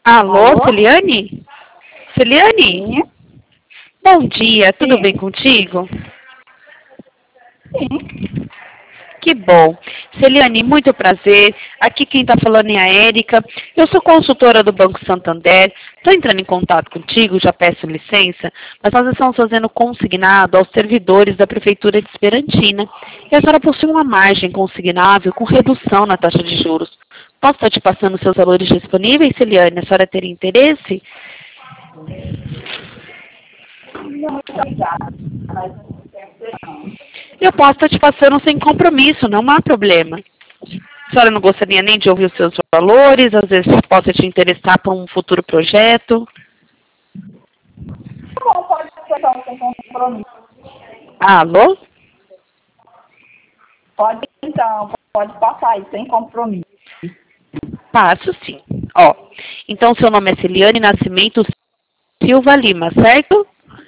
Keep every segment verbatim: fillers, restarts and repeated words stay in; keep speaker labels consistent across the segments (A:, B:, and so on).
A: Alô,
B: Alô?
A: Celiane? Celiane?
B: Sim.
A: Bom dia, tudo
B: Sim.
A: bem contigo?
B: Sim.
A: Que bom. Celiane, muito prazer. Aqui quem está falando é a Érica. Eu sou consultora do Banco Santander. Estou entrando em contato contigo, já peço licença, mas nós estamos fazendo consignado aos servidores da Prefeitura de Esperantina. E a senhora possui uma margem consignável com redução na taxa de juros. Posso estar te passando seus valores disponíveis, Celiane? A senhora teria interesse?
B: Não, muito obrigada. Mas não tem não.
A: Eu posso estar te passando sem compromisso, não há problema. A senhora não gostaria nem de ouvir os seus valores, às vezes possa te interessar por um futuro projeto.
B: Tá bom, pode ser então sem compromisso.
A: Alô?
B: Pode então, pode passar aí, sem compromisso.
A: Passo sim. Ó, então seu nome é Celiane Nascimento Silva Lima, certo?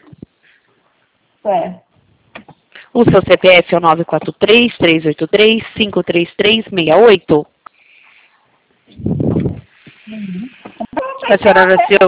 B: Certo.
A: O seu C P F é o nove quatro três, três oito três, cinco três três seis oito.
B: Uhum.
A: A senhora nasceu...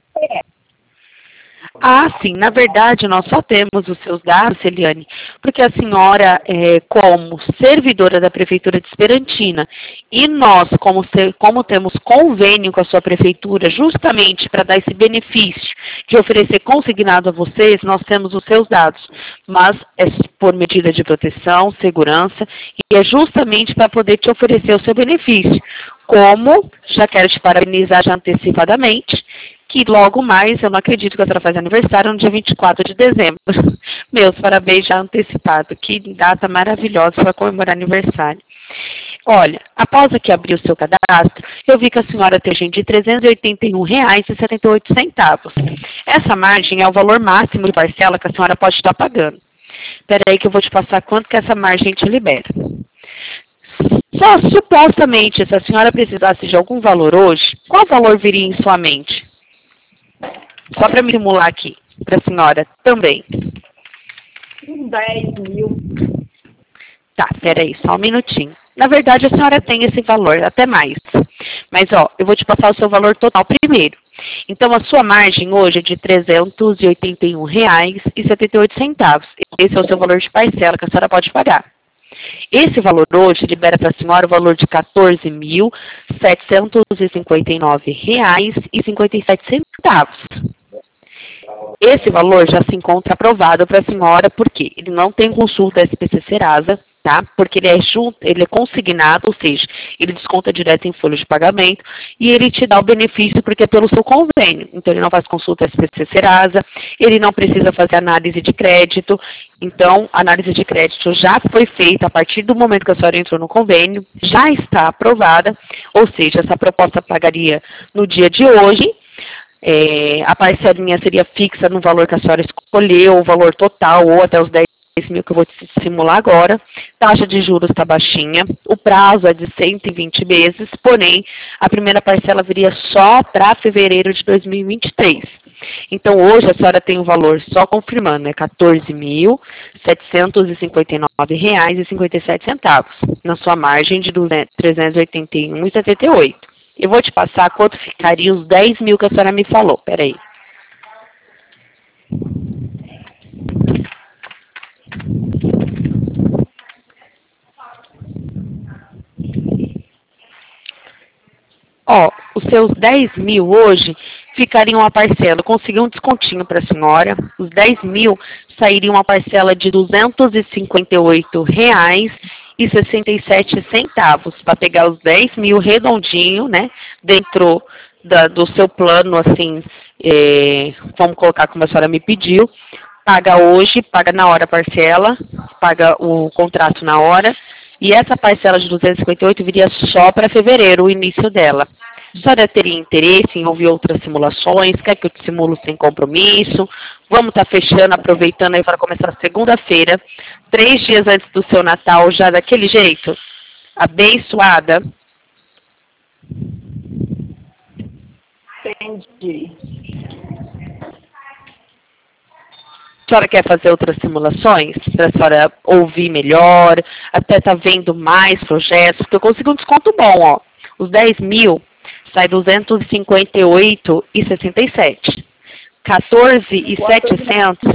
A: Ah, sim. Na verdade, nós só temos os seus dados, Celiane, porque a senhora, é, como servidora da Prefeitura de Esperantina, e nós, como, ser, como temos convênio com a sua Prefeitura, justamente para dar esse benefício de oferecer consignado a vocês, nós temos os seus dados. Mas é por medida de proteção, segurança, e é justamente para poder te oferecer o seu benefício. Como, já quero te parabenizar já antecipadamente, que logo mais, eu não acredito que a senhora faz aniversário, no dia vinte e quatro de dezembro. Meus parabéns já antecipado. Que data maravilhosa para comemorar aniversário. Olha, após aqui abrir o seu cadastro, eu vi que a senhora tem de trezentos e oitenta e um reais e setenta e oito centavos. Essa margem é o valor máximo de parcela que a senhora pode estar pagando. Espera aí que eu vou te passar quanto que essa margem te libera. Só supostamente, se a senhora precisasse de algum valor hoje, qual valor viria em sua mente? Só para me simular aqui, para a senhora também.
B: dez mil.
A: Tá, peraí, só um minutinho. Na verdade, a senhora tem esse valor, até mais. Mas, ó, eu vou te passar o seu valor total primeiro. Então, a sua margem hoje é de trezentos e oitenta e um reais e setenta e oito centavos. Esse é o seu valor de parcela que a senhora pode pagar. Esse valor hoje libera para a senhora o valor de quatorze mil setecentos e cinquenta e nove reais e cinquenta e sete centavos. Esse valor já se encontra aprovado para a senhora, porque ele não tem consulta S P C Serasa, tá? Porque ele é, junto, ele é consignado, ou seja, ele desconta direto em folha de pagamento e ele te dá o benefício porque é pelo seu convênio. Então, ele não faz consulta S P C Serasa, ele não precisa fazer análise de crédito. Então, a análise de crédito já foi feita a partir do momento que a senhora entrou no convênio, já está aprovada, ou seja, essa proposta pagaria no dia de hoje. É, a parcelinha seria fixa no valor que a senhora escolheu, o valor total, ou até os dez mil que eu vou te simular agora. Taxa de juros está baixinha, o prazo é de cento e vinte meses, porém, a primeira parcela viria só para fevereiro de dois mil e vinte e três. Então, hoje a senhora tem o um valor, só confirmando, é quatorze mil setecentos e cinquenta e nove reais e cinquenta e sete centavos, na sua margem de trezentos e oitenta e um reais e setenta e oito centavos. Eu vou te passar quanto ficaria os dez mil que a senhora me falou. Peraí. Ó, os seus dez mil hoje ficariam uma parcela. Eu consegui um descontinho para a senhora. Os dez mil sairiam uma parcela de duzentos e cinquenta e oito reais e sessenta e sete centavos, para pegar os dez mil redondinho, né, dentro da, do seu plano, assim, é, vamos colocar como a senhora me pediu, paga hoje, paga na hora a parcela, paga o contrato na hora, e essa parcela de duzentos e cinquenta e oito viria só para fevereiro, o início dela. A senhora teria interesse em ouvir outras simulações? Quer que eu te simulo sem compromisso? Vamos estar tá fechando, aproveitando aí para começar segunda-feira, três dias antes do seu Natal, já daquele jeito? Abençoada.
B: Entendi.
A: A senhora quer fazer outras simulações? Para a senhora ouvir melhor, até estar tá vendo mais projetos? Porque eu consigo um desconto bom, ó. Os dez mil sai duzentos e cinquenta e oito reais e sessenta e sete centavos. quatorze mil e setecentos.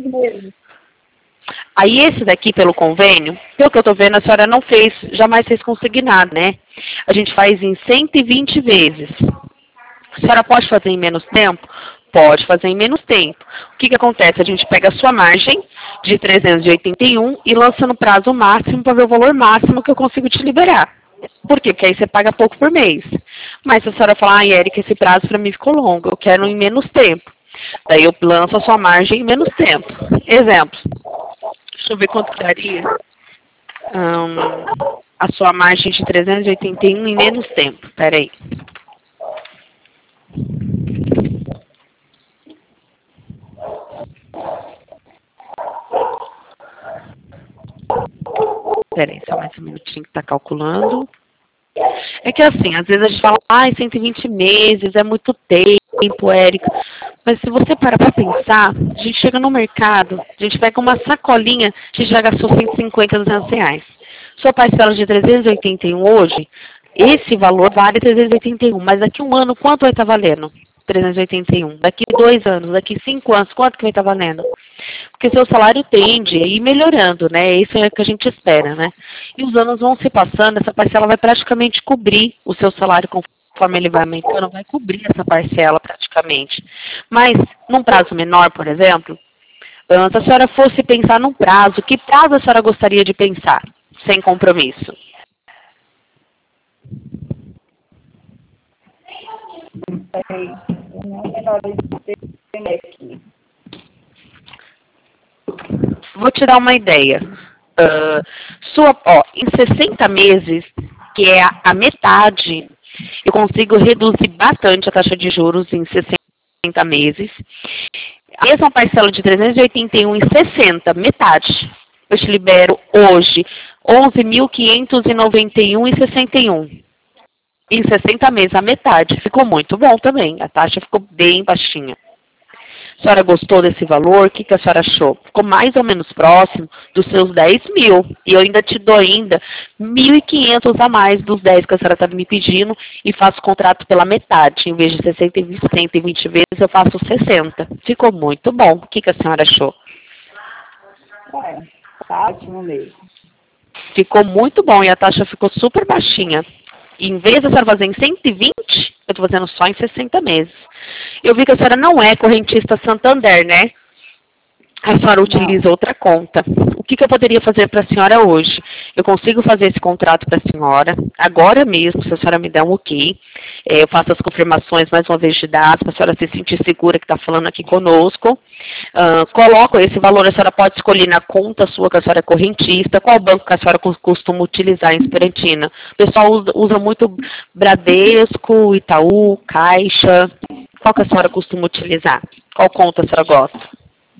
A: Aí esse daqui, pelo convênio, pelo que eu estou vendo, a senhora não fez, jamais fez consignado, né? A gente faz em cento e vinte vezes. A senhora pode fazer em menos tempo? Pode fazer em menos tempo. O que que acontece? A gente pega a sua margem de trezentos e oitenta e um e lança no prazo máximo para ver o valor máximo que eu consigo te liberar. Por quê? Porque aí você paga pouco por mês. Mas se a senhora falar, ai, Érica, esse prazo para mim ficou longo, eu quero em menos tempo. Daí eu lanço a sua margem em menos tempo. Exemplo. Deixa eu ver quanto daria hum, a sua margem de trezentos e oitenta e um em menos tempo. Espera aí. Espera aí, só mais um minutinho que está calculando. É que assim, às vezes a gente fala, ai, cento e vinte meses, é muito tempo, Érica. Mas se você parar para pensar, a gente chega no mercado, a gente pega uma sacolinha, a gente já gastou cento e cinquenta, duzentos reais. Sua parcela de trezentos e oitenta e um hoje, esse valor vale trezentos e oitenta e um, mas daqui a um ano quanto vai estar valendo? trezentos e oitenta e um. Daqui dois anos, daqui cinco anos, quanto que vai estar valendo? Porque seu salário tende a ir melhorando, né? Isso é o que a gente espera, né? E os anos vão se passando, essa parcela vai praticamente cobrir o seu salário conforme ele vai aumentando, vai cobrir essa parcela praticamente. Mas, num prazo menor, por exemplo, se a senhora fosse pensar num prazo, que prazo a senhora gostaria de pensar, sem compromisso?
B: Não sei, não é melhor entender aqui.
A: Vou te dar uma ideia. Uh, sua, ó, em sessenta meses, que é a, a metade, eu consigo reduzir bastante a taxa de juros em sessenta meses. A mesma parcela de trezentos e oitenta e um em sessenta, metade. Eu te libero hoje onze mil quinhentos e noventa e um e sessenta e um. Em sessenta meses, a metade. Ficou muito bom também. A taxa ficou bem baixinha. A senhora gostou desse valor? O que, que a senhora achou? Ficou mais ou menos próximo dos seus dez mil. E eu ainda te dou ainda mil e quinhentos a mais dos dez que a senhora está me pedindo e faço o contrato pela metade. Em vez de sessenta e vinte vezes, eu faço sessenta. Ficou muito bom. O que, que a senhora achou?
B: É, tá ótimo mesmo.
A: Ficou muito bom e a taxa ficou super baixinha. Em vez de a senhora fazer em cento e vinte, eu estou fazendo só em sessenta meses. Eu vi que a senhora não é correntista Santander, né? A senhora utiliza outra conta. O que, que eu poderia fazer para a senhora hoje? Eu consigo fazer esse contrato para a senhora, agora mesmo, se a senhora me der um ok. É, eu faço as confirmações mais uma vez de dados, para a senhora se sentir segura que está falando aqui conosco. Uh, coloco esse valor, a senhora pode escolher na conta sua, que a senhora é correntista, qual banco que a senhora costuma utilizar em Esperantina. O pessoal usa, usa muito Bradesco, Itaú, Caixa. Qual que a senhora costuma utilizar? Qual conta a senhora gosta?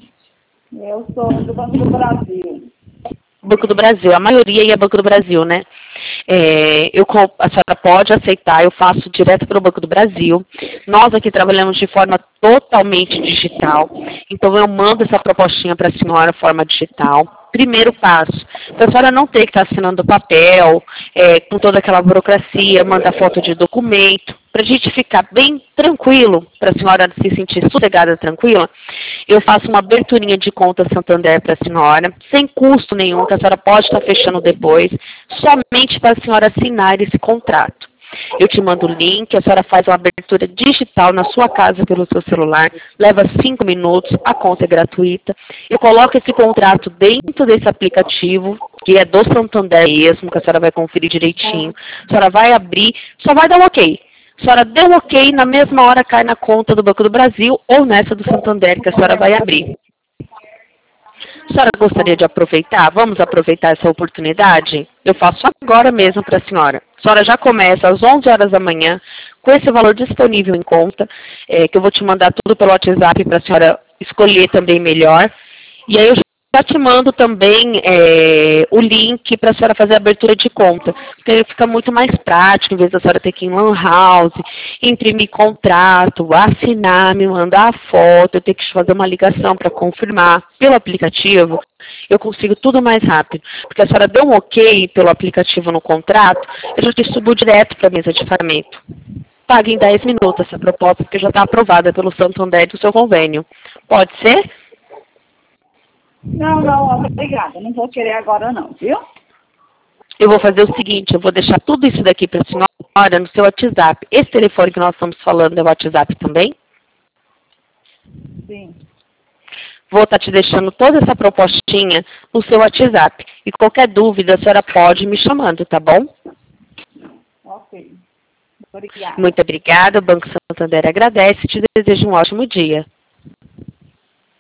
B: Eu sou do Banco do Brasil.
A: Banco do Brasil, a maioria é Banco do Brasil, né? É, eu, a senhora pode aceitar, eu faço direto pelo Banco do Brasil. Nós aqui trabalhamos de forma totalmente digital, então eu mando essa propostinha para a senhora, forma digital. Primeiro passo, para a senhora não ter que estar assinando papel, é, com toda aquela burocracia, mandar foto de documento, para a gente ficar bem tranquilo, para a senhora se sentir sossegada, tranquila, eu faço uma aberturinha de conta Santander para a senhora, sem custo nenhum, que a senhora pode estar fechando depois, somente para a senhora assinar esse contrato. Eu te mando o link, a senhora faz uma abertura digital na sua casa pelo seu celular, leva cinco minutos, a conta é gratuita. Eu coloco esse contrato dentro desse aplicativo, que é do Santander mesmo, que a senhora vai conferir direitinho. A senhora vai abrir, só vai dar um ok. A senhora deu um ok, na mesma hora cai na conta do Banco do Brasil ou nessa do Santander que a senhora vai abrir. A senhora gostaria de aproveitar? Vamos aproveitar essa oportunidade? Eu faço agora mesmo para a senhora. A senhora já começa às onze horas da manhã, com esse valor disponível em conta, é, que eu vou te mandar tudo pelo WhatsApp para a senhora escolher também melhor. E aí eu já te mando também é, o link para a senhora fazer a abertura de conta. Porque fica muito mais prático, em vez da senhora ter que ir em lan house, imprimir contrato, assinar, me mandar a foto, eu ter que fazer uma ligação para confirmar pelo aplicativo. Eu consigo tudo mais rápido. Porque a senhora deu um ok pelo aplicativo no contrato, eu já te subo direto para a mesa de pagamento. paga em dez minutos essa proposta, porque já está aprovada pelo Santander do seu convênio. Pode ser?
B: Não, não, obrigada. Não vou querer agora não, viu?
A: Eu vou fazer o seguinte, eu vou deixar tudo isso daqui para a senhora no seu WhatsApp. Esse telefone que nós estamos falando é o WhatsApp também?
B: Sim.
A: Vou estar te deixando toda essa propostinha no seu WhatsApp. E qualquer dúvida, a senhora pode ir me chamando, tá bom?
B: Ok. Obrigada.
A: Muito obrigada. O Banco Santander agradece e te desejo um ótimo dia.